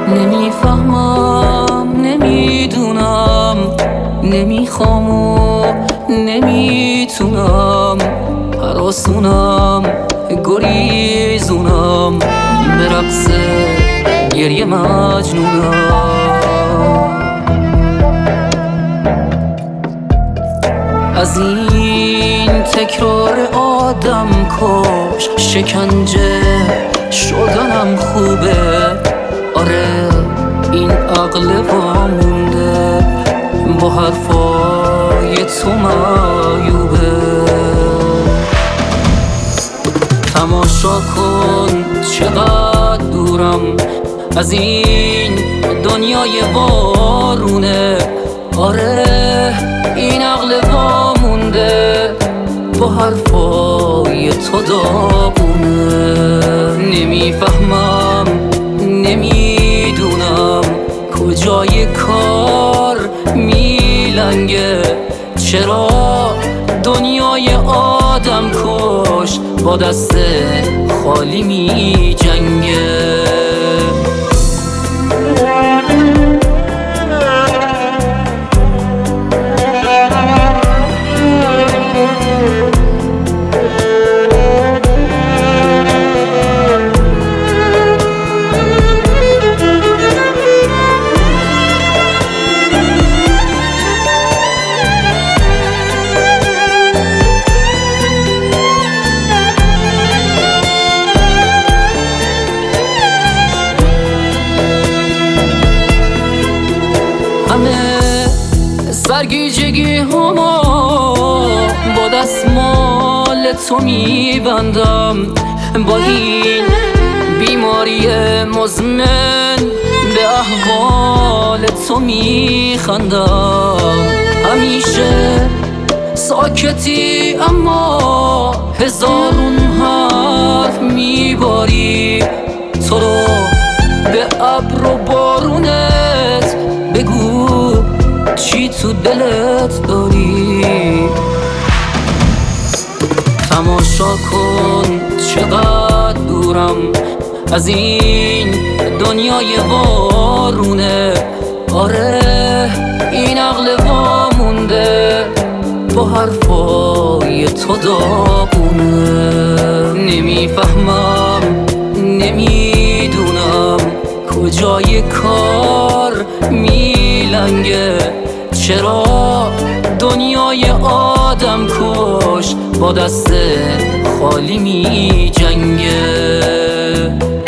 نمیفهمم، نمیدونم، نمیخوام و نمیتونم، هراسونم، گریزونم، به رقص گریه مجنونم. از این تکرار آدم کش شکنجه شدنم خوبه. آره این عقل وامونده با حرفای تو معیوبه. تماشا کن چقدر دورم از این دنیای وارونه. آره این عقل وامونده با حرفای تو داغونه. نمیفهمم، نمیدونم کجای کار میلنگه. چرا دنیای آدم کش با دست خالی می جنگه. همه سرگیجگی هما با دستمال تو میبندم. با این بیماری مزمن به احوال تو میخندم. همیشه ساکتی اما هزارون حرف میباری. تو رو به ابر و بارونت بگو چی تو دلت داری. تماشا کن چقدر دورم از این دنیای وارونه. آره این عقل وامونده با حرفای تو داغونه. نمیفهمم، نمیدونم کجای کار میلنگه. چرا دنیای آدم کش با دست خالی می جنگه.